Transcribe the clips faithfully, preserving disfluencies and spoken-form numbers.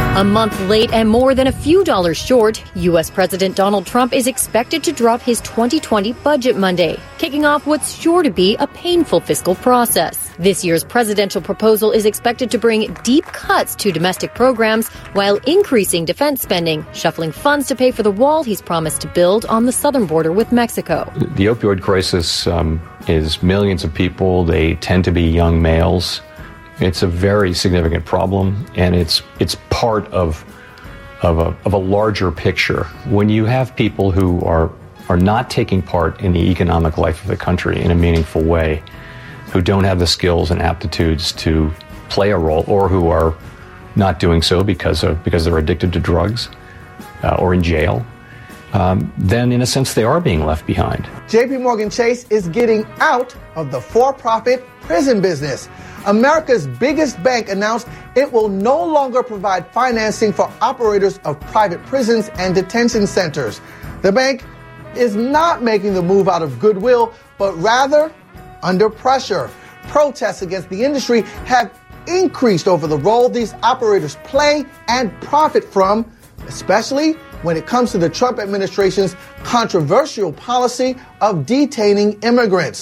A month late and more than a few dollars short, U S. President Donald Trump is expected to drop his twenty twenty budget Monday, kicking off what's sure to be a painful fiscal process. This year's presidential proposal is expected to bring deep cuts to domestic programs while increasing defense spending, shuffling funds to pay for the wall he's promised to build on the southern border with Mexico. The opioid crisis um, is millions of people. They tend to be young males. It's a very significant problem, and it's it's part of of a, of a larger picture. When you have people who are are not taking part in the economic life of the country in a meaningful way, who don't have the skills and aptitudes to play a role, or who are not doing so because of because they're addicted to drugs uh, or in jail, um, then in a sense they are being left behind. J P Morgan Chase is getting out of the for-profit prison business. America's biggest bank announced it will no longer provide financing for operators of private prisons and detention centers. The bank is not making the move out of goodwill, but rather under pressure. Protests against the industry have increased over the role these operators play and profit from, especially when it comes to the Trump administration's controversial policy of detaining immigrants.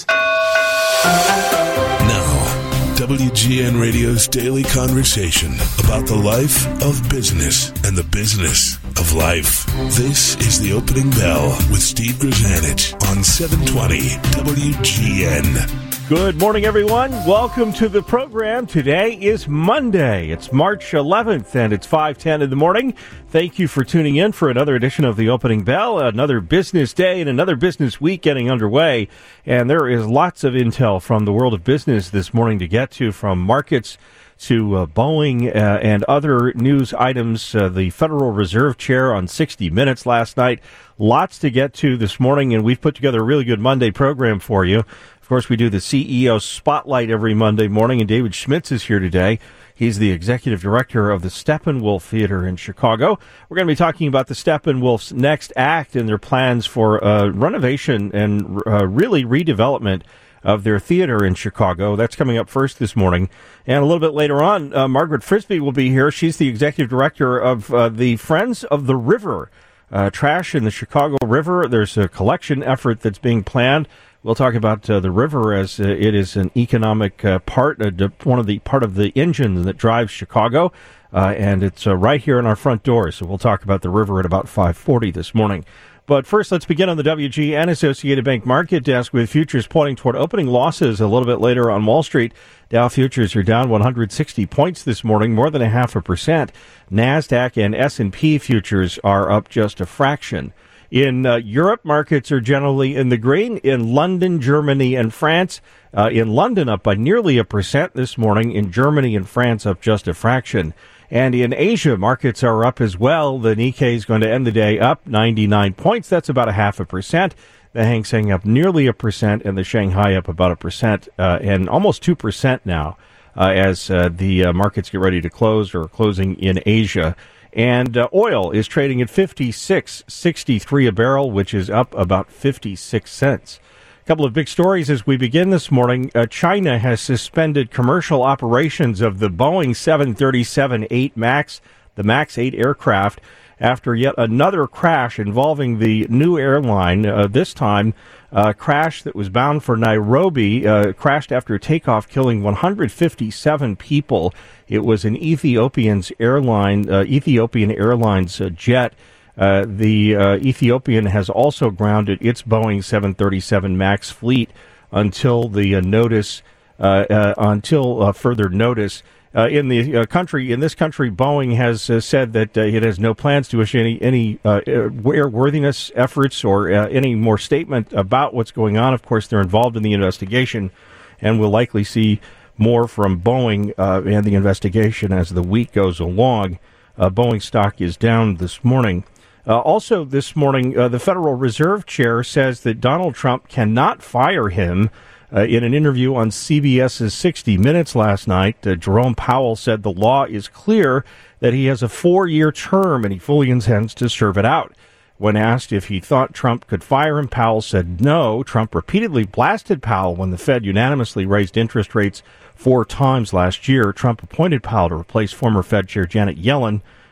W G N Radio's daily conversation about the life of business and the business of life. This is The Opening Bell with Steve Grzanich on seven twenty W G N. Good morning, everyone. Welcome to the program. Today is Monday. It's March eleventh, and it's five ten in the morning. Thank you for tuning in for another edition of The Opening Bell, another business day and another business week getting underway. And there is lots of intel from the world of business this morning to get to, from markets to uh, Boeing uh, and other news items. Uh, the Federal Reserve Chair on sixty minutes last night. Lots to get to this morning, and we've put together a really good Monday program for you. Of course, we do the C E O Spotlight every Monday morning, and David Schmitz is here today. He's the executive director of the Steppenwolf Theater in Chicago. We're going to be talking about the Steppenwolf's next act and their plans for uh, renovation and uh, really redevelopment of their theater in Chicago. That's coming up first this morning. And a little bit later on, uh, Margaret Frisby will be here. She's the executive director of uh, the Friends of the River. Uh, trash in the Chicago River. There's a collection effort that's being planned. We'll talk about uh, the river as uh, it is an economic uh, part, uh, one of the part of the engine that drives Chicago, uh, and it's uh, right here in our front door. So we'll talk about the river at about five forty this morning. But first, let's begin on the W G N Associated Bank market desk with futures pointing toward opening losses a little bit later on Wall Street. Dow futures are down one hundred sixty points this morning, more than a half a percent. NASDAQ and S and P futures are up just a fraction. In uh, Europe, markets are generally in the green. In London, Germany, and France, uh, in London up by nearly a percent this morning. In Germany and France up just a fraction. And in Asia, markets are up as well. The Nikkei is going to end the day up ninety-nine points. That's about a half a percent. The Hang Seng up nearly a percent, and the Shanghai up about a percent, uh, and almost two percent now uh, as uh, the uh, markets get ready to close or closing in Asia. And uh, oil is trading at fifty-six sixty-three a barrel, which is up about fifty-six cents. A couple of big stories as we begin this morning. Uh, China has suspended commercial operations of the Boeing seven thirty-seven eight MAX, the MAX eight aircraft, after yet another crash involving the new airline. Uh, this time, a crash that was bound for Nairobi, uh, crashed after takeoff, killing one hundred fifty-seven people. It was an Ethiopian's airline, uh, Ethiopian Airlines uh, jet. Uh, the uh, Ethiopian has also grounded its Boeing seven thirty-seven MAX fleet until the uh, notice, uh, uh, until uh, further notice. Uh, in the uh, country, in this country, Boeing has uh, said that uh, it has no plans to issue any any uh, airworthiness efforts or uh, any more statement about what's going on. Of course, they're involved in the investigation, and we'll likely see more from Boeing uh, and the investigation as the week goes along. Uh, Boeing stock is down this morning. Uh, also this morning, uh, the Federal Reserve Chair says that Donald Trump cannot fire him. Uh, in an interview on CBS's sixty minutes last night, uh, Jerome Powell said the law is clear that he has a four-year term and he fully intends to serve it out. When asked if he thought Trump could fire him, Powell said no. Trump repeatedly blasted Powell when the Fed unanimously raised interest rates four times last year. Trump appointed Powell to replace former Fed Chair Janet Yellen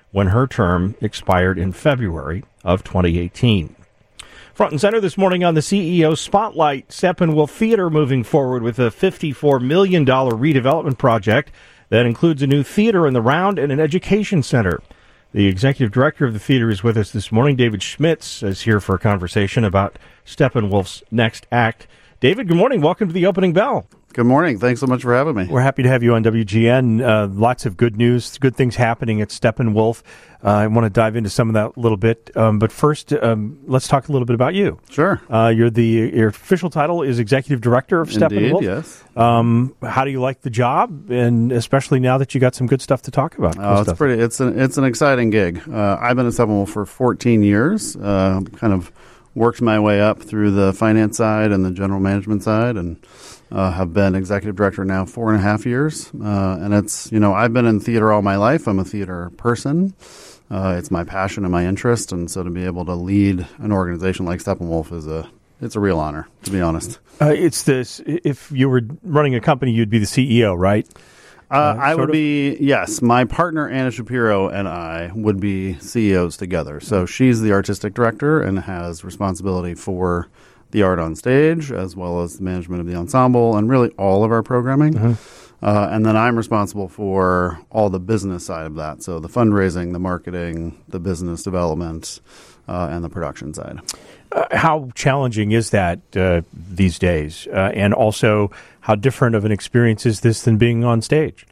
when her term expired in February of twenty eighteen. Front and center this morning on the C E O Spotlight, Steppenwolf Theater moving forward with a fifty-four million dollars redevelopment project that includes a new theater in the Round and an education center. The executive director of the theater is with us this morning. David Schmitz is here for a conversation about Steppenwolf's next act. David, good morning. Welcome to the Opening Bell. Good morning. Thanks so much for having me. We're happy to have you on W G N. Uh, lots of good news, good things happening at Steppenwolf. Uh, I want to dive into some of that a little bit. Um, but first, um, let's talk a little bit about you. Sure. Uh, you're the your official title is Executive Director of Steppenwolf. Indeed, yes. Um, how do you like the job, and especially now that you got some good stuff to talk about? Oh, it's pretty. It's an it's an exciting gig. Uh, I've been at Steppenwolf for fourteen years. Uh, kind of worked my way up through the finance side and the general management side, and uh, have been executive director now four and a half years. Uh, and it's, you know, I've been in theater all my life. I'm a theater person. Uh, it's my passion and my interest. And so to be able to lead an organization like Steppenwolf is a, it's a real honor, to be honest. Uh, it's this, if you were running a company, you'd be the C E O, right? Uh, uh, I would of? be, yes. My partner, Anna Shapiro, and I would be C E Os together. So she's the artistic director and has responsibility for the art on stage, as well as the management of the ensemble and really all of our programming. Mm-hmm. Uh, and then I'm responsible for all the business side of that. So the fundraising, the marketing, the business development, uh, and the production side. Uh, how challenging is that uh, these days? Uh, and also, how different of an experience is this than being on stage?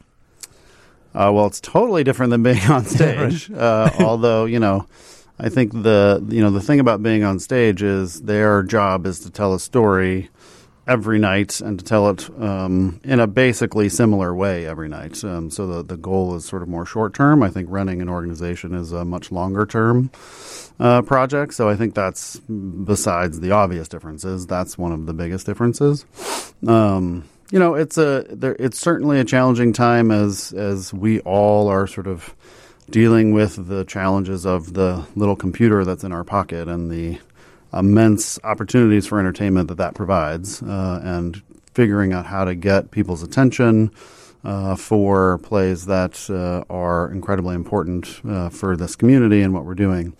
Uh, well, it's totally different than being on stage. Right. uh, although, you know, I think the you know the thing about being on stage is their job is to tell a story every night and to tell it um, in a basically similar way every night. Um, so the the goal is sort of more short term. I think running an organization is a much longer term uh, project. So I think that's, besides the obvious differences, that's one of the biggest differences. Um, you know, it's a there, it's certainly a challenging time as as we all are sort of dealing with the challenges of the little computer that's in our pocket and the immense opportunities for entertainment that that provides, uh, and figuring out how to get people's attention uh, for plays that uh, are incredibly important uh, for this community and what we're doing.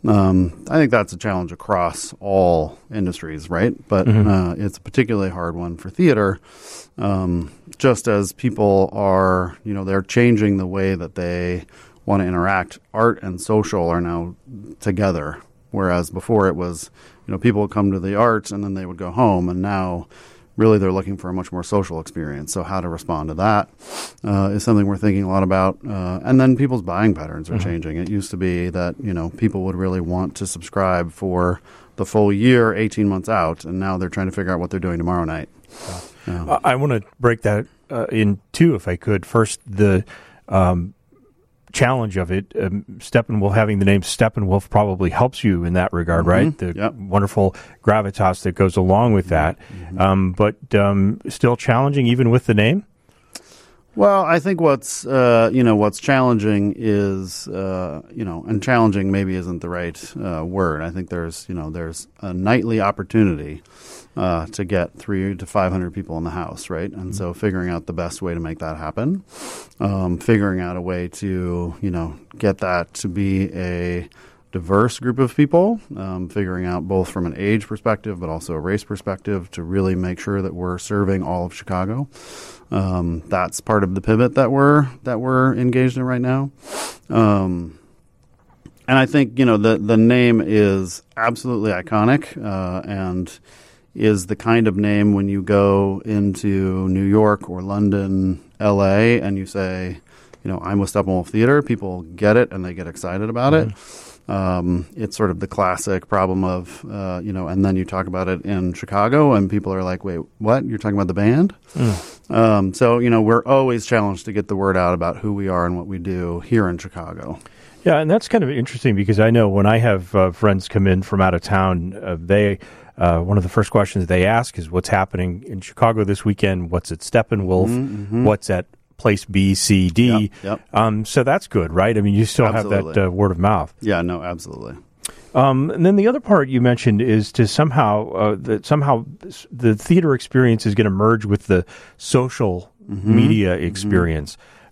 Um, I think that's a challenge across all industries, right? But mm-hmm. uh, it's a particularly hard one for theater, um, just as people are, you know, they're changing the way that they want to interact. Art and social are now together, whereas before it was, you know, people would come to the arts and then they would go home, and now really they're looking for a much more social experience. So how to respond to that uh, is something we're thinking a lot about. Uh, and then people's buying patterns are mm-hmm. changing. It used to be that, you know, people would really want to subscribe for the full year, eighteen months out, and now they're trying to figure out what they're doing tomorrow night. Yeah. Yeah. I want to break that uh, in two, if I could. First, the um, challenge of it. Um, Steppenwolf, having the name Steppenwolf probably helps you in that regard, mm-hmm. right? The yep. wonderful gravitas that goes along with that. Mm-hmm. Um, but um, still challenging even with the name? Well, I think what's, uh, you know, what's challenging is, uh, you know, and challenging maybe isn't the right uh, word. I think there's, you know, there's a nightly opportunity uh, to get three to five hundred people in the house, right? And mm-hmm. so figuring out the best way to make that happen, um, figuring out a way to, you know, get that to be a diverse group of people, um, figuring out both from an age perspective but also a race perspective to really make sure that we're serving all of Chicago. Um, that's part of the pivot that we're that we're engaged in right now. Um, and I think, you know, the the name is absolutely iconic uh, and is the kind of name when you go into New York or London, L A, and you say, you know, I'm with Steppenwolf Theater, people get it and they get excited about mm-hmm. it. Um, it's sort of the classic problem of, uh, you know, and then you talk about it in Chicago and people are like, wait, what? You're talking about the band? Mm. Um, so, you know, we're always challenged to get the word out about who we are and what we do here in Chicago. Yeah, and that's kind of interesting because I know when I have uh, friends come in from out of town, uh, they uh, one of the first questions they ask is what's happening in Chicago this weekend, what's at Steppenwolf, mm-hmm. what's at place B, C, D. Yep, yep. Um, so that's good, right? I mean, you still absolutely. have that uh, word of mouth. Yeah, no, absolutely. Um, and then the other part you mentioned is to somehow uh, that somehow the theater experience is going to merge with the social mm-hmm. media experience. Mm-hmm.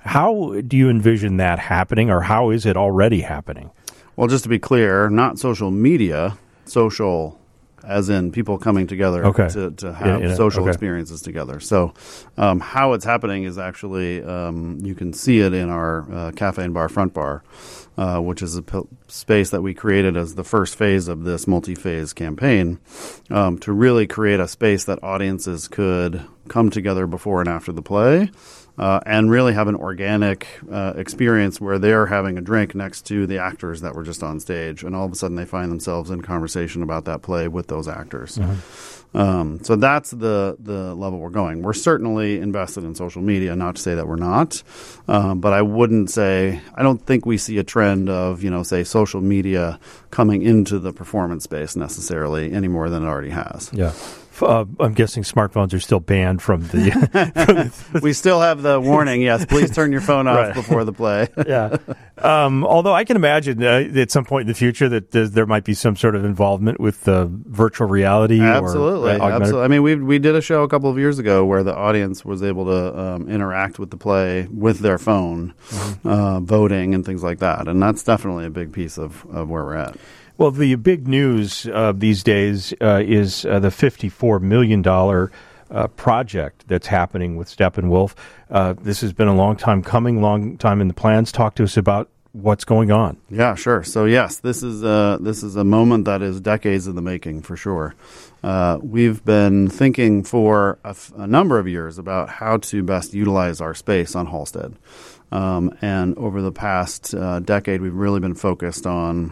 How do you envision that happening, or how is it already happening? Well, just to be clear, not social media, social as in people coming together okay. to, to have in, in social okay. experiences together. So um, how it's happening is actually, um, you can see it in our uh, Cafe and Bar Front Bar, uh, which is a p- space that we created as the first phase of this multi-phase campaign, um, to really create a space that audiences could come together before and after the play. Uh, and really have an organic uh, experience where they're having a drink next to the actors that were just on stage, and all of a sudden they find themselves in conversation about that play with those actors. Mm-hmm. Um, so that's the the level we're going. We're certainly invested in social media, not to say that we're not, um, but I wouldn't say I don't think we see a trend of you know say social media coming into the performance space necessarily any more than it already has. Yeah. Uh, I'm guessing smartphones are still banned from the. from the we still have the warning. Yes, please turn your phone off right. before the play. yeah. Um, although I can imagine uh, at some point in the future that uh, there might be some sort of involvement with uh, virtual reality. Absolutely, or, uh, absolutely. I mean, we we did a show a couple of years ago where the audience was able to um, interact with the play with their phone, mm-hmm. uh, voting and things like that, and that's definitely a big piece of, of where we're at. Well, the big news uh, these days uh, is uh, the fifty-four million dollars uh, project that's happening with Steppenwolf. Uh, this has been a long time coming, long time in the plans. Talk to us about what's going on. Yeah, sure. So, yes, this is a, this is a moment that is decades in the making, for sure. Uh, we've been thinking for a, f- a number of years about how to best utilize our space on Halstead. Um, and over the past uh, decade, we've really been focused on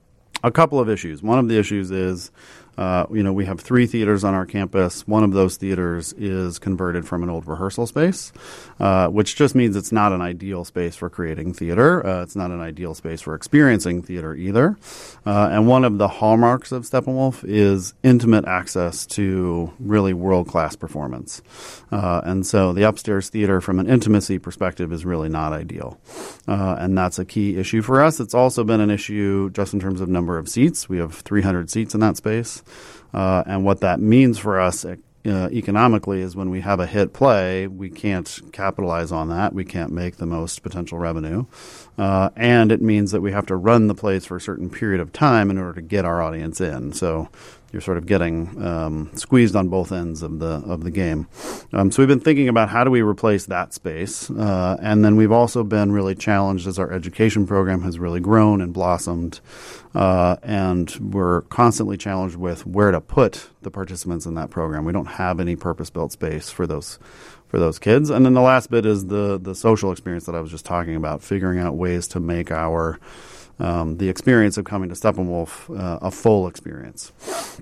a couple of issues. One of the issues is, uh, you know, we have three theaters on our campus. One of those theaters is converted from an old rehearsal space, uh, which just means it's not an ideal space for creating theater. Uh, it's not an ideal space for experiencing theater either. Uh, and one of the hallmarks of Steppenwolf is intimate access to really world-class performance. Uh, and so the upstairs theater from an intimacy perspective is really not ideal. Uh, and that's a key issue for us. It's also been an issue just in terms of number of seats. We have three hundred seats in that space. Uh, and what that means for us uh, economically is when we have a hit play, we can't capitalize on that. We can't make the most potential revenue. Uh, and it means that we have to run the plays for a certain period of time in order to get our audience in. So you're sort of getting um, squeezed on both ends of the of the game. Um, so we've been thinking about how do we replace that space. Uh, and then we've also been really challenged as our education program has really grown and blossomed. Uh, and we're constantly challenged with where to put the participants in that program. We don't have any purpose-built space for those for those kids. And then the last bit is the the social experience that I was just talking about, figuring out ways to make our um, the experience of coming to Steppenwolf uh, a full experience.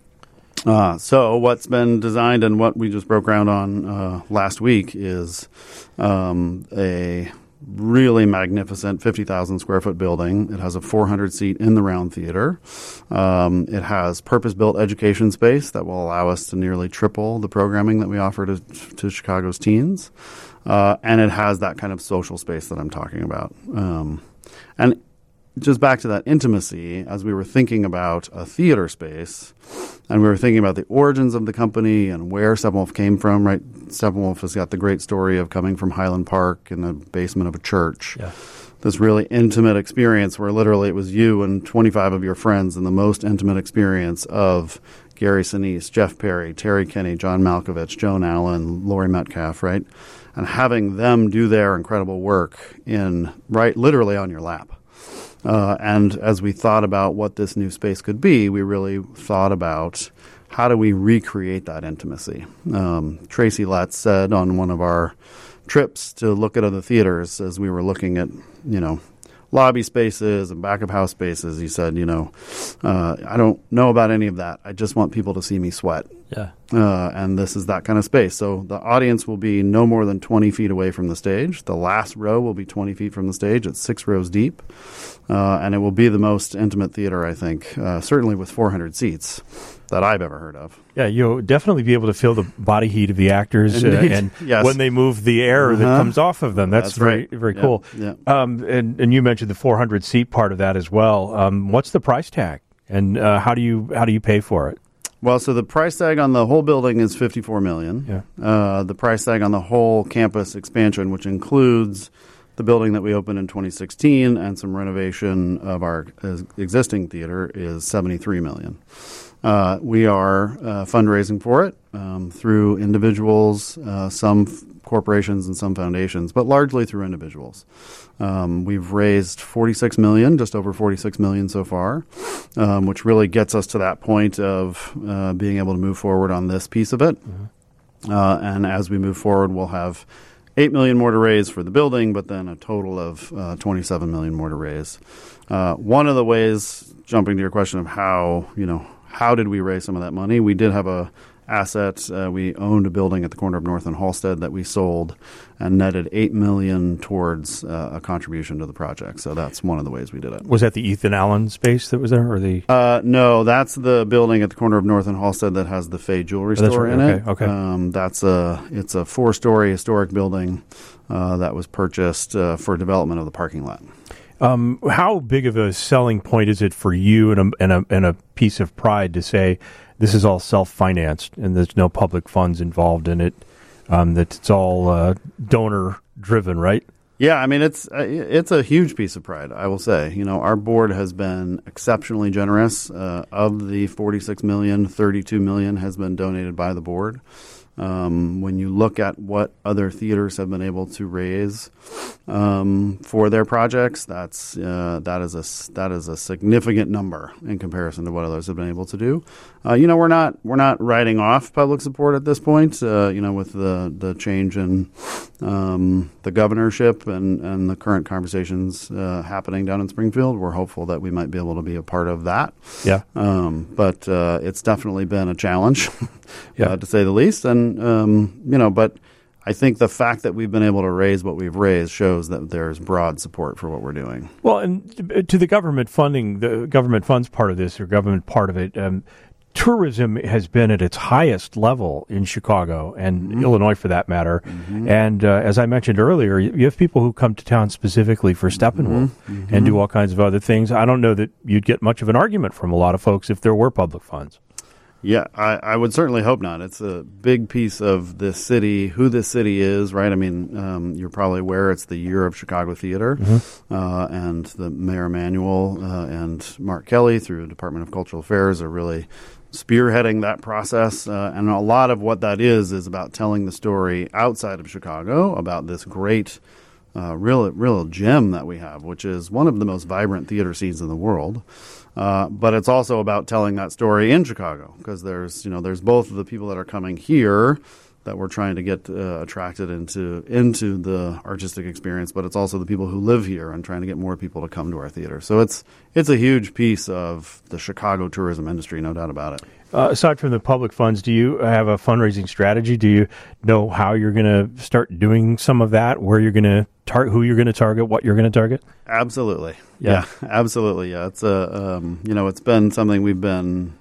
Uh, so what's been designed and what we just broke ground on uh, last week is um, a really magnificent fifty thousand square foot building. It has a four hundred seat in the round theater. Um, it has purpose-built education space that will allow us to nearly triple the programming that we offer to, to Chicago's teens. Uh, and it has that kind of social space that I'm talking about. Um, and just back to that intimacy, as we were thinking about a theater space, and we were thinking about the origins of the company and where Steppenwolf came from, right? Steppenwolf has got the great story of coming from Highland Park in the basement of a church. Yeah. This really intimate experience where literally it was you and twenty-five of your friends and the most intimate experience of Gary Sinise, Jeff Perry, Terry Kinney, John Malkovich, Joan Allen, Laurie Metcalf, right? And having them do their incredible work in, right, literally on your lap. Uh, and as we thought about what this new space could be, we really thought about how do we recreate that intimacy. Um, Tracy Letts said on one of our trips to look at other theaters as we were looking at, you know, lobby spaces and back of house spaces, he said, you know, uh, I don't know about any of that. I just want people to see me sweat. Yeah. Uh, and this is that kind of space. So the audience will be no more than twenty feet away from the stage. The last row will be twenty feet from the stage. It's six rows deep. Uh, and it will be the most intimate theater, I think, uh, certainly with four hundred seats that I've ever heard of. Yeah, you'll definitely be able to feel the body heat of the actors uh, and yes. when they move the air uh-huh. that comes off of them. That's, That's very, right. very yep. cool. Yep. Um, and, and you mentioned the four hundred seat part of that as well. Um, what's the price tag, and uh, how do you how do you pay for it? Well, so the price tag on the whole building is fifty-four million dollars. Yeah. Uh, the price tag on the whole campus expansion, which includes the building that we opened in twenty sixteen and some renovation of our uh, existing theater is seventy-three million dollars. Uh, we are uh, fundraising for it um, through individuals, uh, some f- corporations and some foundations, but largely through individuals. Um, we've raised forty-six million dollars, just over forty-six million dollars so far, um, which really gets us to that point of uh, being able to move forward on this piece of it. Mm-hmm. Uh, and as we move forward, we'll have eight million dollars more to raise for the building, but then a total of uh, twenty-seven million dollars more to raise. Uh, one of the ways, jumping to your question of how, you know, how did we raise some of that money? We did have a asset. Uh, we owned a building at the corner of North and Halstead that we sold and netted eight million dollars towards uh, a contribution to the project. So that's one of the ways we did it. Was that the Ethan Allen space that was there, or the? Uh, no, that's the building at the corner of North and Halstead that has the Fay Jewelry oh, store right. in okay, it. Okay. Um, that's a it's a four-story historic building uh, that was purchased uh, for development of the parking lot. Um, how big of a selling point is it for you and a, and a and a piece of pride to say this is all self-financed and there's no public funds involved in it, um, that it's all uh, donor-driven, right? Yeah, I mean, it's uh, it's a huge piece of pride, I will say. You know, our board has been exceptionally generous. Uh, of the forty-six million dollars, thirty-two million dollars has been donated by the board. Um, when you look at what other theaters have been able to raise um, for their projects, that's uh, that is a that is a significant number in comparison to what others have been able to do. Uh, you know, we're not we're not writing off public support at this point. Uh, you know, with the the change in um, the governorship and and the current conversations uh, happening down in Springfield, we're hopeful that we might be able to be a part of that. Yeah. Um, but uh, it's definitely been a challenge, yeah. uh, to say the least. And Um, you know, but I think the fact that we've been able to raise what we've raised shows that there's broad support for what we're doing. Well, and to the government funding, the government funds part of this, or government part of it, um, tourism has been at its highest level in Chicago and mm-hmm. Illinois, for that matter. Mm-hmm. And uh, as I mentioned earlier, you have people who come to town specifically for Steppenwolf mm-hmm. and do all kinds of other things. I don't know that you'd get much of an argument from a lot of folks if there were public funds. Yeah, I, I would certainly hope not. It's a big piece of this city, who this city is, right? I mean, um, you're probably aware it's the Year of Chicago Theater, mm-hmm. uh, and the Mayor Emanuel uh, and Mark Kelly through Department of Cultural Affairs are really spearheading that process. Uh, and a lot of what that is is about telling the story outside of Chicago about this great, uh, real, real gem that we have, which is one of the most vibrant theater scenes in the world. Uh, but it's also about telling that story in Chicago, because there's, you know, there's both of the people that are coming here that we're trying to get uh, attracted into into the artistic experience, but it's also the people who live here and trying to get more people to come to our theater. So it's it's a huge piece of the Chicago tourism industry, no doubt about it. Uh, aside from the public funds, do you have a fundraising strategy? Do you know how you're going to start doing some of that? Where you're going to target, who you're going to target, what you're going to target? Absolutely, yeah, yeah absolutely, yeah. It's a um, you know, it's been something we've been.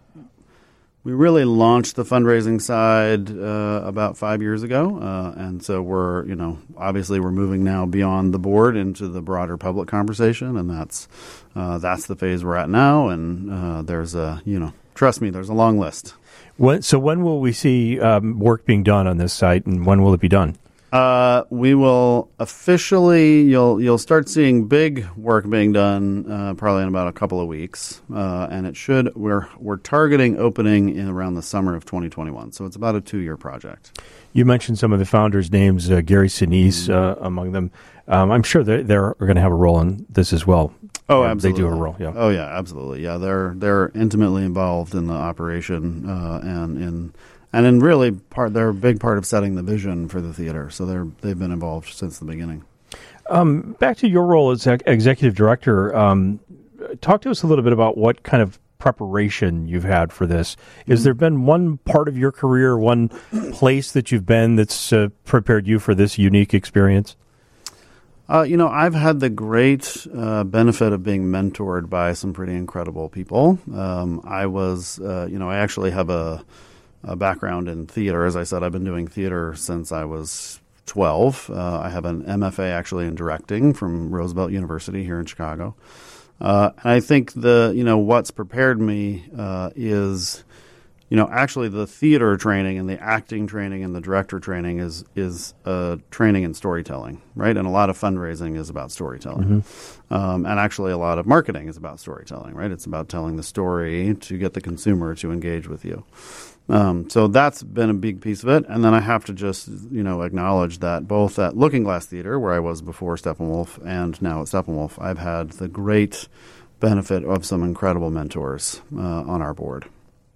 We really launched the fundraising side uh, about five years ago, uh, and so we're, you know, obviously we're moving now beyond the board into the broader public conversation, and that's uh, that's the phase we're at now. And uh, there's a, you know, trust me, there's a long list. When, so when will we see um, work being done on this site, and when will it be done? Uh, we will officially, you'll you'll start seeing big work being done uh, probably in about a couple of weeks, uh, and it should, we're we're targeting opening in around the summer of twenty twenty-one, so it's about a two-year project. You mentioned some of the founders' names, uh, Gary Sinise uh, among them. Um, I'm sure they're, they're going to have a role in this as well. Oh, um, absolutely. They do a role, yeah. Oh, yeah, absolutely. Yeah, they're they're intimately involved in the operation uh, and in... And in really part, they're a big part of setting the vision for the theater. So they're they've been involved since the beginning. Um, back to your role as executive director, um, talk to us a little bit about what kind of preparation you've had for this. Has mm-hmm. there been one part of your career, one place that you've been that's uh, prepared you for this unique experience? Uh, you know, I've had the great uh, benefit of being mentored by some pretty incredible people. Um, I was, uh, you know, I actually have a a background in theater. As I said, I've been doing theater since I was twelve. Uh, I have an M F A actually in directing from Roosevelt University here in Chicago. Uh, and I think the, you know, what's prepared me uh, is, you you know, actually the theater training and the acting training and the director training is is uh, training in storytelling, right? And a lot of fundraising is about storytelling. Mm-hmm. Um, and actually a lot of marketing is about storytelling, right? It's about telling the story to get the consumer to engage with you. Um, so that's been a big piece of it. And then I have to just, you know, acknowledge that both at Looking Glass Theater, where I was before Steppenwolf, and now at Steppenwolf, I've had the great benefit of some incredible mentors uh, on our board.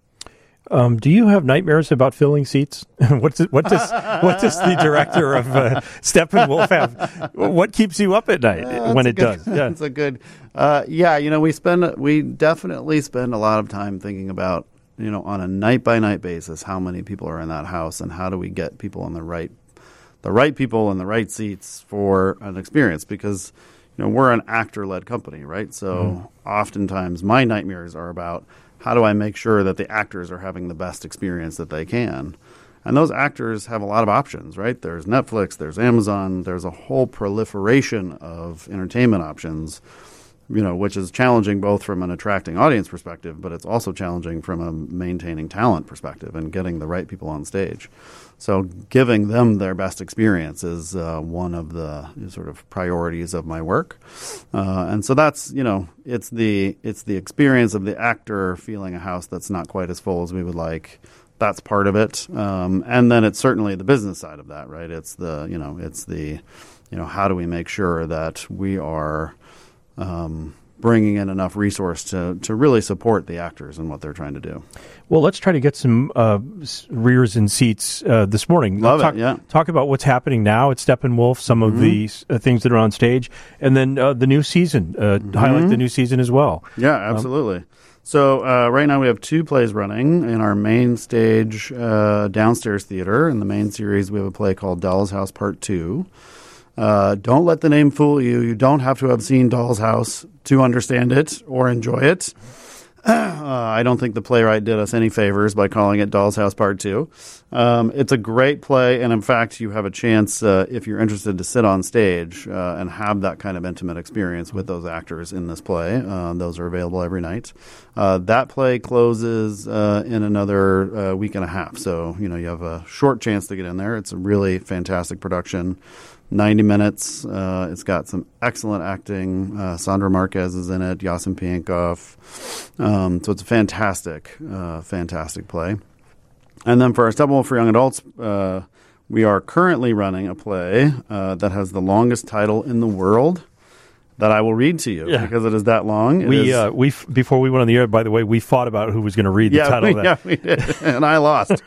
Um, do you have nightmares about filling seats? what, does, what does what does the director of uh, Steppenwolf have? What keeps you up at night uh, when it good, does? Yeah, it's a good. Uh, yeah, you know, we spend we definitely spend a lot of time thinking about, you know, on a night by night basis, how many people are in that house, and how do we get people in the right, the right people in the right seats for an experience? Because, you know, we're an actor led company, right? So mm. oftentimes my nightmares are about, how do I make sure that the actors are having the best experience that they can? And those actors have a lot of options, right? There's Netflix, there's Amazon, there's a whole proliferation of entertainment options, you know, which is challenging both from an attracting audience perspective, but it's also challenging from a maintaining talent perspective and getting the right people on stage. So giving them their best experience is uh, one of the sort of priorities of my work. Uh, and so that's, you know, it's the it's the experience of the actor feeling a house that's not quite as full as we would like. That's part of it. Um, and then it's certainly the business side of that, right? It's the, you know, it's the, you know, how do we make sure that we are um, bringing in enough resource to, to really support the actors and what they're trying to do. Well, let's try to get some uh, rears and seats uh, this morning. Love talk, it, yeah. Talk about what's happening now at Steppenwolf, some mm-hmm. of the uh, things that are on stage, and then uh, the new season, uh, mm-hmm. highlight the new season as well. Yeah, absolutely. Um, so uh, right now we have two plays running in our main stage uh, downstairs theater. In the main series, we have a play called Doll's House Part two. Uh, don't let the name fool you. You don't have to have seen Doll's House to understand it or enjoy it. Uh, I don't think the playwright did us any favors by calling it Doll's House Part two. Um, it's a great play, and in fact, you have a chance, uh, if you're interested, to sit on stage uh, and have that kind of intimate experience with those actors in this play. Uh, those are available every night. Uh, that play closes uh, in another uh, week and a half, so you know you have a short chance to get in there. It's a really fantastic production. ninety minutes. Uh, it's got some excellent acting. Uh, Sandra Marquez is in it. Yasin Piankov. Um, so it's a fantastic, uh, fantastic play. And then for our Steppenwolf for Young Adults, uh, we are currently running a play uh, that has the longest title in the world that I will read to you yeah. because it is that long. It we is, uh, we before we went on the air, by the way, we fought about who was going to read the yeah, title. We, of yeah, that. we did, and I lost.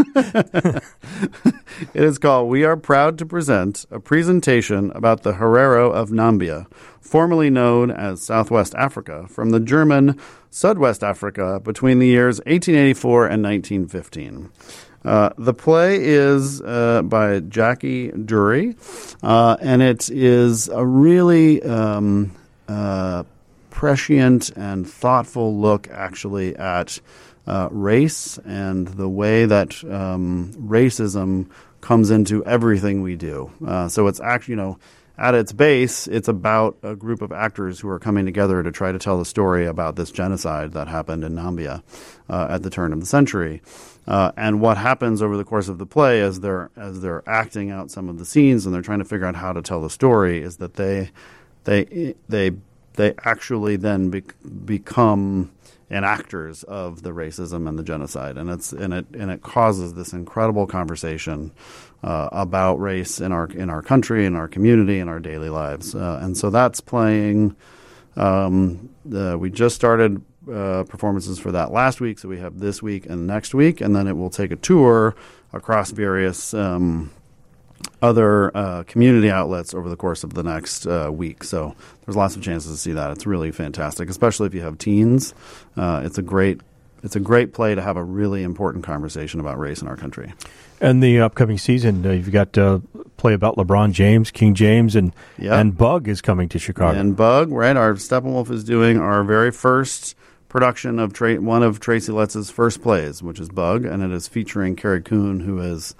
It is called "We Are Proud to Present a Presentation about the Herero of Nambia, formerly known as Southwest Africa, from the German Sudwest Africa between the years eighteen eighty-four and nineteen fifteen." Uh, the play is uh, by Jackie Dury, uh, and it is a really um, uh, prescient and thoughtful look, actually, at uh, race and the way that um, racism comes into everything we do. Uh, so it's actually, you know, at its base, it's about a group of actors who are coming together to try to tell the story about this genocide that happened in Nambia uh, at the turn of the century. Uh, and what happens over the course of the play as they're as they're acting out some of the scenes and they're trying to figure out how to tell the story is that they they they they actually then be, become enactors of the racism and the genocide, and it's and it and it causes this incredible conversation uh, about race in our in our country, in our community, in our daily lives, uh, and so that's playing. Um, uh, we just started. Uh, performances for that last week, so we have this week and next week, and then it will take a tour across various um, other uh, community outlets over the course of the next uh, week. So there's lots of chances to see that. It's really fantastic, especially if you have teens. Uh, it's a great it's a great play to have a really important conversation about race in our country. And the upcoming season, uh, you've got a uh, play about LeBron James, King James, and yep. and Bug is coming to Chicago. And Bug, right? Our Steppenwolf is doing our very first production of Tra- one of Tracy Letts's first plays, which is Bug, and it is featuring Carrie Coon, who is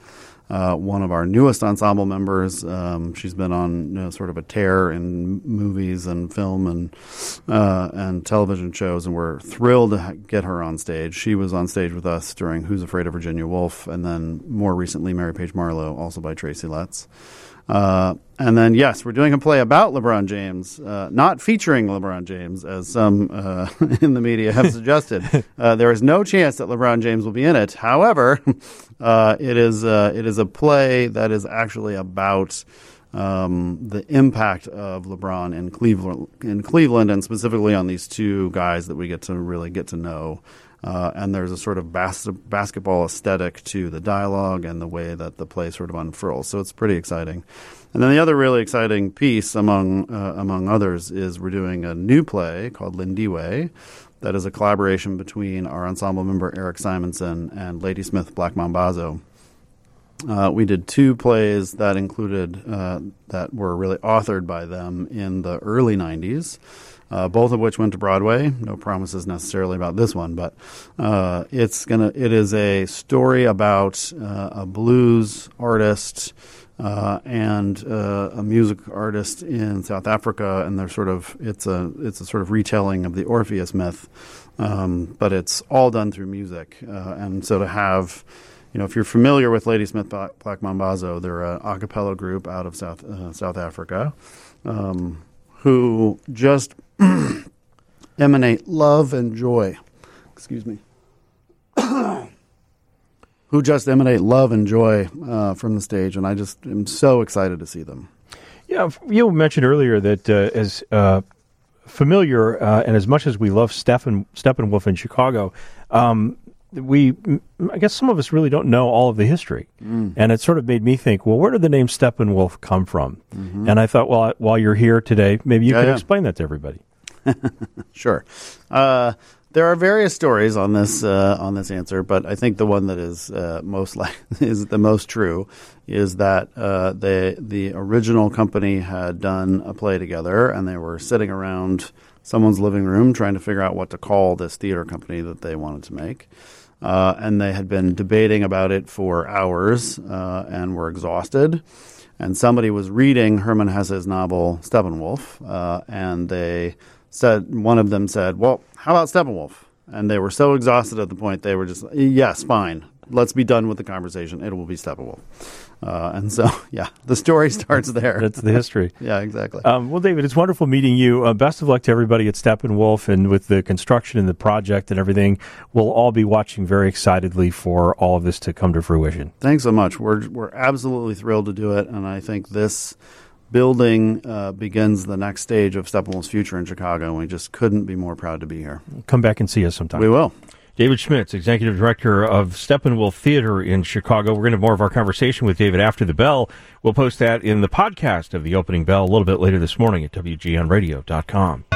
uh, one of our newest ensemble members. Um, she's been on you know, sort of a tear in movies and film and uh, and television shows, and we're thrilled to ha- get her on stage. She was on stage with us during Who's Afraid of Virginia Woolf, and then more recently Mary Page Marlowe, also by Tracy Letts. Uh, and then, yes, we're doing a play about LeBron James, uh, not featuring LeBron James, as some uh, in the media have suggested. Uh, there is no chance that LeBron James will be in it. However, uh, it is uh, it is a play that is actually about um, the impact of LeBron in Cleveland, in Cleveland, and specifically on these two guys that we get to really get to know. Uh, and there's a sort of bas- basketball aesthetic to the dialogue and the way that the play sort of unfurls. So it's pretty exciting. And then the other really exciting piece, among uh, among others, is we're doing a new play called Lindiwe that is a collaboration between our ensemble member Eric Simonson and Ladysmith Black Mambazo. Uh, we did two plays that included uh, that were really authored by them in the early nineties. Uh, both of which went to Broadway. No promises necessarily about this one, but uh, it's gonna. It is a story about uh, a blues artist uh, and uh, a music artist in South Africa, and they're sort of. It's a. It's a sort of retelling of the Orpheus myth, um, but it's all done through music. Uh, and so to have, you know, if you're familiar with Ladysmith Black Mambazo, they're an a cappella group out of South uh, South Africa, um, who just emanate love and joy. Excuse me. Who just emanate love and joy uh, from the stage, and I just am so excited to see them. Yeah, you mentioned earlier that uh, as uh, familiar uh, and as much as we love Steppen, Steppenwolf in Chicago, um, we, I guess some of us really don't know all of the history. Mm. And it sort of made me think, well, where did the name Steppenwolf come from? Mm-hmm. And I thought, well, while you're here today, maybe you yeah, could yeah. explain that to everybody. Sure. Uh, there are various stories on this uh, on this answer, but I think the one that is uh, most like is the most true is that uh, the the original company had done a play together, and they were sitting around someone's living room trying to figure out what to call this theater company that they wanted to make. Uh, and they had been debating about it for hours uh, and were exhausted. And somebody was reading Hermann Hesse's novel Steppenwolf, uh, and they said, one of them said, well, how about Steppenwolf? And they were so exhausted at the point, they were just, yes, fine. Let's be done with the conversation. It will be Steppenwolf. Uh, and so, yeah, the story starts there. That's the history. Yeah, exactly. Um, well, David, it's wonderful meeting you. Uh, best of luck to everybody at Steppenwolf, and with the construction and the project and everything. We'll all be watching very excitedly for all of this to come to fruition. Thanks so much. We're we're absolutely thrilled to do it, and I think this building uh, begins the next stage of Steppenwolf's future in Chicago, and we just couldn't be more proud to be here. Come back and see us sometime. We will. David Schmitz, Executive Director of Steppenwolf Theater in Chicago. We're going to have more of our conversation with David after the bell. We'll post that in the podcast of the opening bell a little bit later this morning at W G N radio dot com.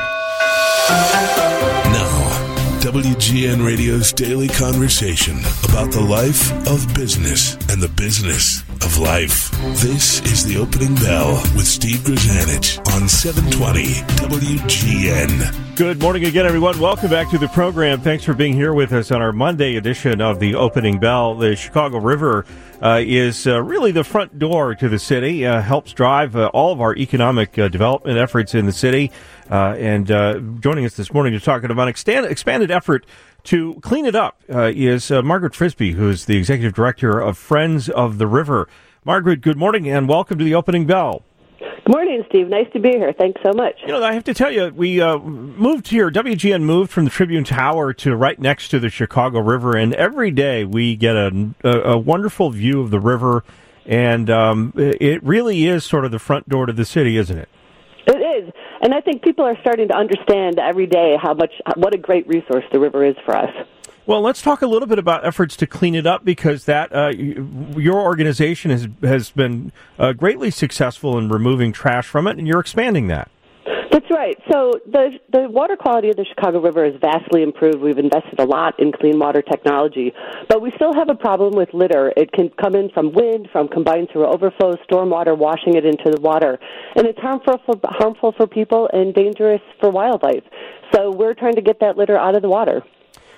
Now, W G N Radio's daily conversation about the life of business and the business of life. This is the opening bell with Steve Grzanich on seven twenty W G N. Good morning again, everyone. Welcome back to the program. Thanks for being here with us on our Monday edition of the opening bell. The Chicago River uh, is uh, really the front door to the city, uh, helps drive uh, all of our economic uh, development efforts in the city. Uh, and uh, joining us this morning to talk about an extend, expanded effort to clean it up uh, is uh, Margaret Frisby, who is the Executive Director of Friends of the River. Margaret, good morning and welcome to the opening bell. Good morning, Steve. Nice to be here. Thanks so much. You know, I have to tell you, we uh, moved here, W G N moved from the Tribune Tower to right next to the Chicago River, and every day we get a, a, a wonderful view of the river, and um, it really is sort of the front door to the city, isn't it? It is, and I think people are starting to understand every day how much, what a great resource the river is for us. Well, let's talk a little bit about efforts to clean it up, because that uh, your organization has has been uh, greatly successful in removing trash from it, and you're expanding that. That's right. So the the water quality of the Chicago River is vastly improved. We've invested a lot in clean water technology, but we still have a problem with litter. It can come in from wind, from combined sewer overflow, stormwater washing it into the water, and it's harmful for, harmful for people and dangerous for wildlife. So we're trying to get that litter out of the water.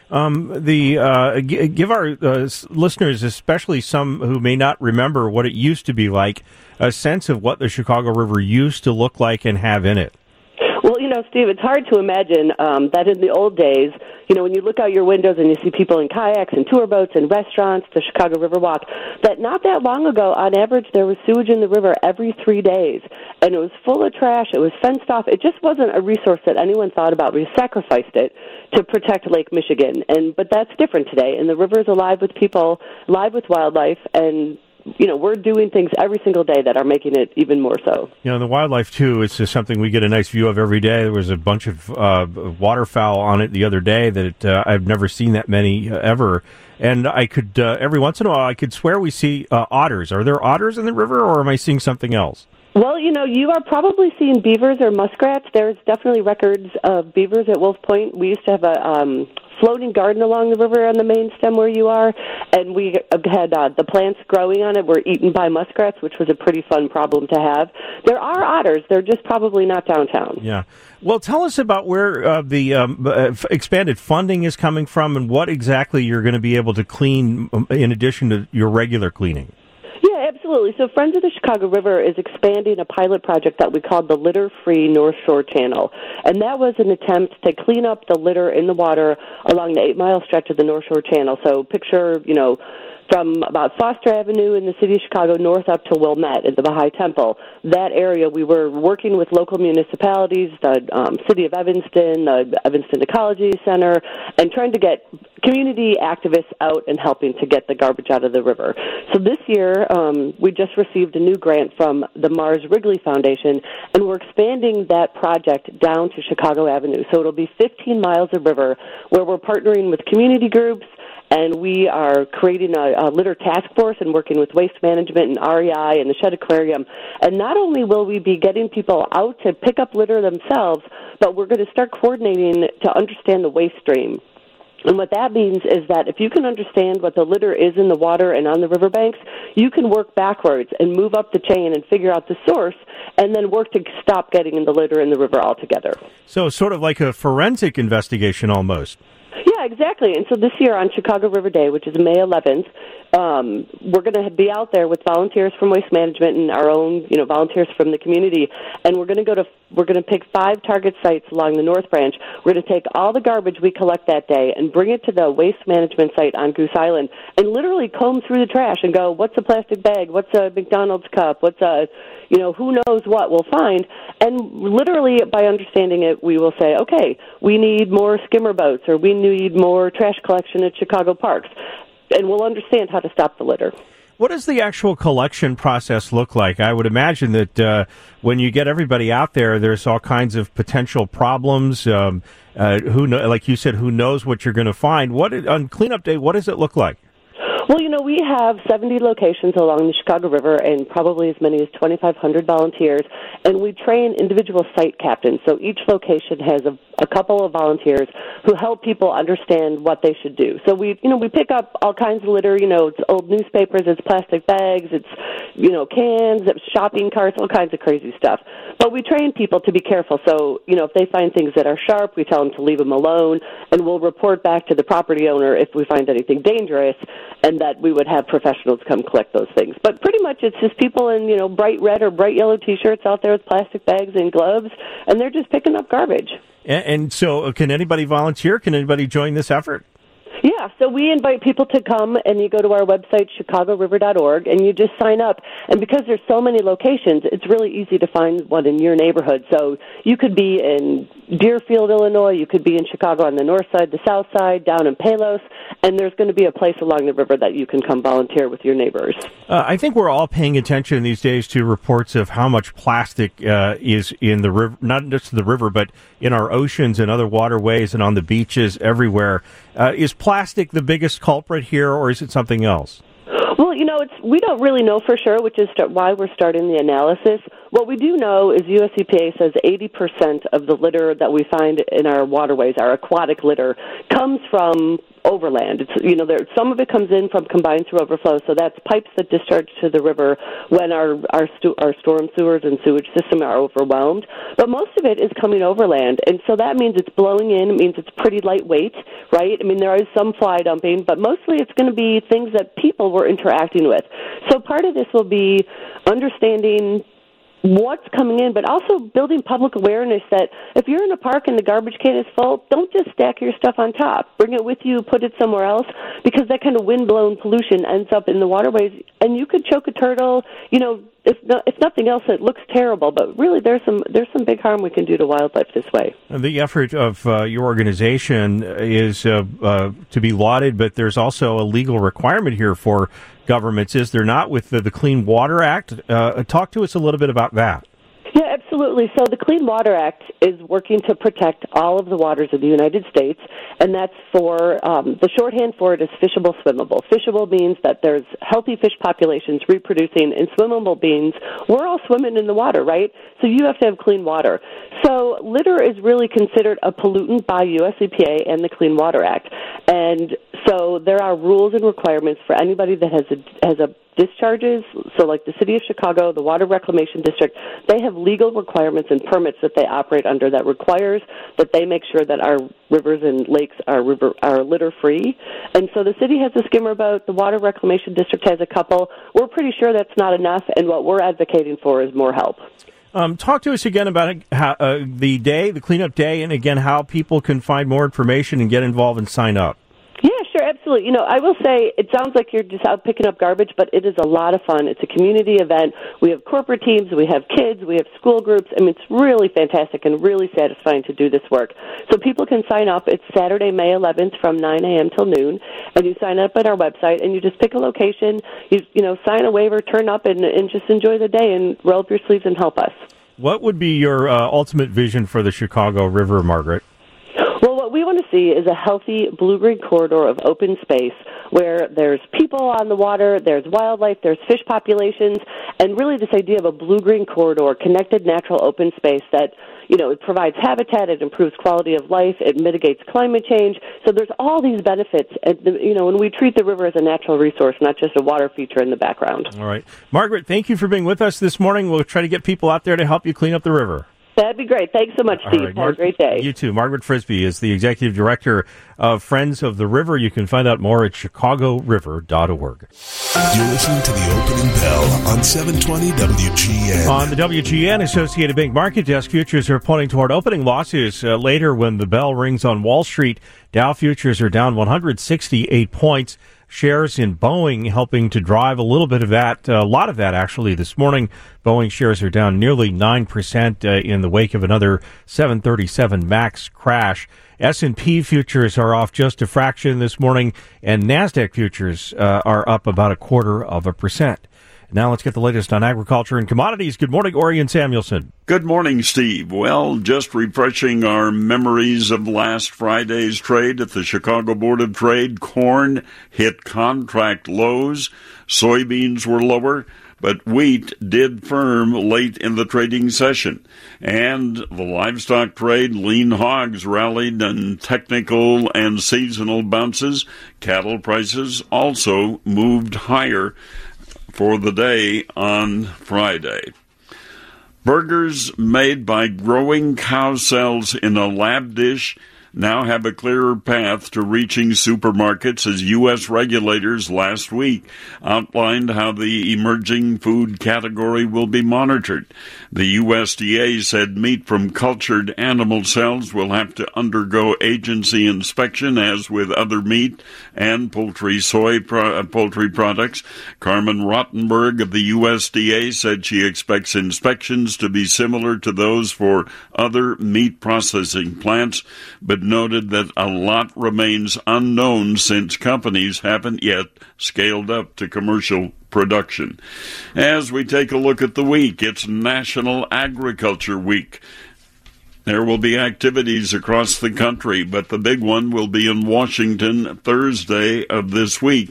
Um, the uh, g- give our uh, listeners, especially some who may not remember what it used to be like, a sense of what the Chicago River used to look like and have in it. Well, you know, Steve, it's hard to imagine um, that in the old days, you know, when you look out your windows and you see people in kayaks and tour boats and restaurants, the Chicago River Walk, that not that long ago, on average, there was sewage in the river every three days. And it was full of trash. It was fenced off. It just wasn't a resource that anyone thought about. We sacrificed it to protect Lake Michigan. And but that's different today. And the river is alive with people, alive with wildlife, and you know, we're doing things every single day that are making it even more so. You know, the wildlife, too, it's just something we get a nice view of every day. There was a bunch of uh, waterfowl on it the other day that it, uh, I've never seen that many uh, ever. And I could, uh, every once in a while, I could swear we see uh, otters. Are there otters in the river, or am I seeing something else? Well, you know, you are probably seeing beavers or muskrats. There's definitely records of beavers at Wolf Point. We used to have a um, floating garden along the river on the main stem where you are, and we had uh, the plants growing on it were eaten by muskrats, which was a pretty fun problem to have. There are otters. They're just probably not downtown. Yeah. Well, tell us about where uh, the um, uh, expanded funding is coming from and what exactly you're going to be able to clean in addition to your regular cleaning. Yeah, absolutely. So Friends of the Chicago River is expanding a pilot project that we called the Litter-Free North Shore Channel. And that was an attempt to clean up the litter in the water along the eight-mile stretch of the North Shore Channel. So picture, you know, from about Foster Avenue in the city of Chicago north up to Wilmette in the Baha'i Temple. That area, we were working with local municipalities, the um, city of Evanston, the Evanston Ecology Center, and trying to get community activists out and helping to get the garbage out of the river. So this year, um, we just received a new grant from the Mars Wrigley Foundation, and we're expanding that project down to Chicago Avenue. So it'll be fifteen miles of river where we're partnering with community groups, and we are creating a, a litter task force and working with Waste Management and R E I and the Shedd Aquarium. And not only will we be getting people out to pick up litter themselves, but we're going to start coordinating to understand the waste stream. And what that means is that if you can understand what the litter is in the water and on the riverbanks, you can work backwards and move up the chain and figure out the source and then work to stop getting in the litter in the river altogether. So sort of like a forensic investigation almost. Yeah, exactly. And so this year on Chicago River Day, which is May eleventh, um, we're going to be out there with volunteers from Waste Management and our own, you know, volunteers from the community, and we're going to go to we're going to pick five target sites along the North Branch. We're going to take all the garbage we collect that day and bring it to the Waste Management site on Goose Island, and literally comb through the trash and go, what's a plastic bag? What's a McDonald's cup? What's a, you know, who knows what we'll find? And literally, by understanding it, we will say, okay, we need more skimmer boats, or we need more trash collection at Chicago parks, and we'll understand how to stop the litter. What does the actual collection process look like? I would imagine that uh, when you get everybody out there, there's all kinds of potential problems. Um, uh, who know, like you said, who knows what you're going to find? What on cleanup day? What does it look like? Well, you know, we have seventy locations along the Chicago River and probably as many as twenty-five hundred volunteers, and we train individual site captains. So each location has a, a couple of volunteers who help people understand what they should do. So we, you know, we pick up all kinds of litter. You know, it's old newspapers, it's plastic bags, it's, you know, cans, it's shopping carts, all kinds of crazy stuff. But we train people to be careful. So, you know, if they find things that are sharp, we tell them to leave them alone, and we'll report back to the property owner if we find anything dangerous, and that we would have professionals come collect those things. But pretty much it's just people in, you know, bright red or bright yellow T-shirts out there with plastic bags and gloves, and they're just picking up garbage. And, and so can anybody volunteer? Can anybody join this effort? Yeah, so we invite people to come, and you go to our website, chicago river dot org, and you just sign up. And because there's so many locations, it's really easy to find one in your neighborhood. So you could be in Deerfield, Illinois, you could be in Chicago on the north side, the south side, down in Palos, and there's going to be a place along the river that you can come volunteer with your neighbors. Uh, I think we're all paying attention these days to reports of how much plastic uh, is in the river, not just the river, but in our oceans and other waterways and on the beaches everywhere. Uh, is plastic the biggest culprit here, or is it something else? Well, you know, it's we don't really know for sure, which is st- why we're starting the analysis. what we do know is U S E P A says eighty percent of the litter that we find in our waterways, our aquatic litter, comes from overland. It's, you know, there, some of it comes in from combined sewer overflow, so that's pipes that discharge to the river when our our, stu- our storm sewers and sewage system are overwhelmed. But most of it is coming overland, and so that means it's blowing in. It means it's pretty lightweight, right? I mean, there is some fly dumping, but mostly it's going to be things that people were interacting with. So part of this will be understanding what's coming in, but also building public awareness that if you're in a park and the garbage can is full, don't just stack your stuff on top. Bring it with you, put it somewhere else, because that kind of wind-blown pollution ends up in the waterways, and you could choke a turtle. You know, if, no, if nothing else, it looks terrible, but really there's some there's some big harm we can do to wildlife this way. The effort of uh, your organization is uh, uh, to be lauded, but there's also a legal requirement here for governments, is there not, with the, the Clean Water Act? Uh, talk to us a little bit about that. Yeah, absolutely. So the Clean Water Act is working to protect all of the waters of the United States, and that's for, um, the shorthand for it is fishable, swimmable. Fishable means that there's healthy fish populations reproducing, and swimmable means we're all swimming in the water, right? So you have to have clean water. So litter is really considered a pollutant by U S E P A and the Clean Water Act. And so there are rules and requirements for anybody that has a, has a discharges, so like the City of Chicago, the Water Reclamation District, they have legal requirements and permits that they operate under that requires that they make sure that our rivers and lakes are river, are litter-free. And so the city has a skimmer boat, the Water Reclamation District has a couple. We're pretty sure that's not enough, and what we're advocating for is more help. Um, talk to us again about how, uh, the day, the cleanup day, and again how people can find more information and get involved and sign up. Yeah, sure, absolutely. You know, I will say it sounds like you're just out picking up garbage, but it is a lot of fun. It's a community event. We have corporate teams, we have kids, we have school groups. I mean, it's really fantastic and really satisfying to do this work. So people can sign up. It's Saturday, May eleventh from nine a.m. till noon, and you sign up at our website, and you just pick a location, you you know, sign a waiver, turn up, and, and just enjoy the day and roll up your sleeves and help us. What would be your uh, ultimate vision for the Chicago River, Margaret? Well, what we want to see is a healthy blue-green corridor of open space where there's people on the water, there's wildlife, there's fish populations, and really this idea of a blue-green corridor, connected natural open space that, you know, it provides habitat, it improves quality of life, it mitigates climate change. So there's all these benefits, and, you know, when we treat the river as a natural resource, not just a water feature in the background. All right. Margaret, thank you for being with us this morning. We'll try to get people out there to help you clean up the river. That'd be great. Thanks so much, Steve. Right. Have Mar- a great day. You too. Margaret Frisbee is the executive director of Friends of the River. You can find out more at chicago river dot org. You're listening to the opening bell on seven twenty W G N. On the W G N Associated Bank Market Desk, futures are pointing toward opening losses uh, later when the bell rings on Wall Street. Dow futures are down one hundred sixty-eight points. Shares in Boeing helping to drive a little bit of that, a lot of that actually this morning. Boeing shares are down nearly nine percent uh, in the wake of another seven thirty-seven MAX crash. S and P futures are off just a fraction this morning, and NASDAQ futures uh, are up about a quarter of a percent. Now let's get the latest on agriculture and commodities. Good morning, Orion Samuelson. Good morning, Steve. Well, just refreshing our memories of last Friday's trade at the Chicago Board of Trade. Corn hit contract lows. Soybeans were lower, but wheat did firm late in the trading session. And the livestock trade, lean hogs rallied on technical and seasonal bounces. Cattle prices also moved higher for the day on Friday. Burgers made by growing cow cells in a lab dish now have a clearer path to reaching supermarkets as U S regulators last week outlined how the emerging food category will be monitored. The U S D A said meat from cultured animal cells will have to undergo agency inspection as with other meat and poultry soy pro- poultry products. Carmen Rottenberg of the U S D A said she expects inspections to be similar to those for other meat processing plants, but noted that a lot remains unknown since companies haven't yet scaled up to commercial production. As we take a look at the week, it's National Agriculture Week. There will be activities across the country, but the big one will be in Washington Thursday of this week.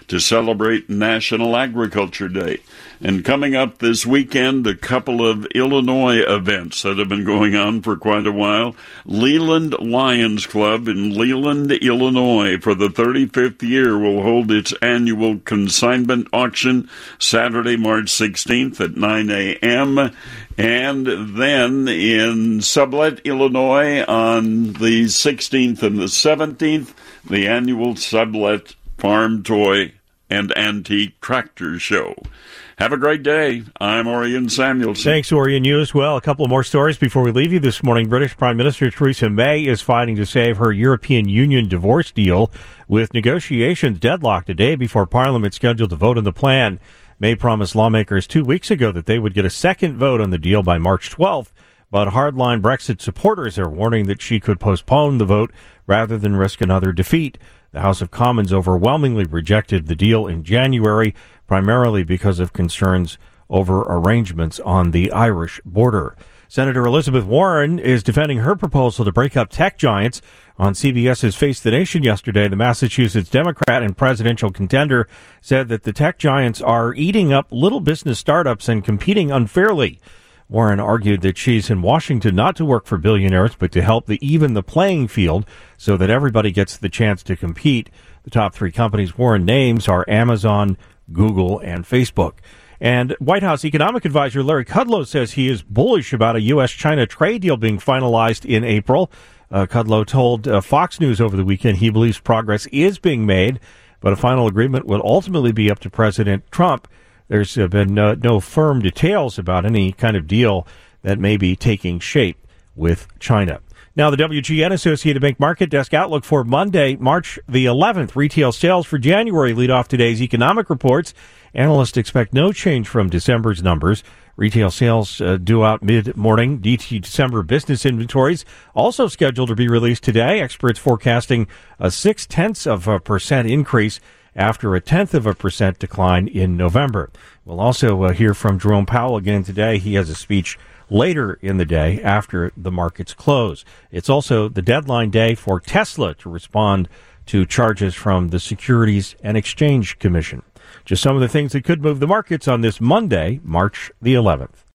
to celebrate National Agriculture Day. And coming up this weekend, a couple of Illinois events that have been going on for quite a while. Leland Lions Club in Leland, Illinois, for the thirty-fifth year, will hold its annual consignment auction Saturday, March sixteenth at nine a.m., and then in Sublette, Illinois, on the sixteenth and the seventeenth, the annual Sublette Farm Toy and Antique Tractor Show. Have a great day. I'm Orion Samuelson. Thanks, Orion. You as well. A couple of more stories before we leave you this morning. British Prime Minister Theresa May is fighting to save her European Union divorce deal, with negotiations deadlocked a day before Parliament scheduled to vote on the plan. May promised lawmakers two weeks ago that they would get a second vote on the deal by March twelfth, but hardline Brexit supporters are warning that she could postpone the vote rather than risk another defeat. The House of Commons overwhelmingly rejected the deal in January, primarily because of concerns over arrangements on the Irish border. Senator Elizabeth Warren is defending her proposal to break up tech giants. On CBS's Face the Nation yesterday, the Massachusetts Democrat and presidential contender said that the tech giants are eating up little business startups and competing unfairly. Warren argued that she's in Washington not to work for billionaires, but to help the even the playing field so that everybody gets the chance to compete. The top three companies Warren names are Amazon, Google, and Facebook. And White House economic advisor Larry Kudlow says he is bullish about a U S China trade deal being finalized in April. Uh, Kudlow told uh, Fox News over the weekend he believes progress is being made, but a final agreement will ultimately be up to President Trump. There's uh, been uh, no firm details about any kind of deal that may be taking shape with China. Now, the W G N Associated Bank Market Desk outlook for Monday, March the eleventh. Retail sales for January lead off today's economic reports. Analysts expect no change from December's numbers. Retail sales uh, due out mid-morning. D T December business inventories also scheduled to be released today. Experts forecasting a six-tenths of a percent increase after a tenth of a percent decline in November. We'll also uh, hear from Jerome Powell again today. He has a speech later in the day after the markets close. It's also the deadline day for Tesla to respond to charges from the Securities and Exchange Commission. Just some of the things that could move the markets on this Monday, March the eleventh.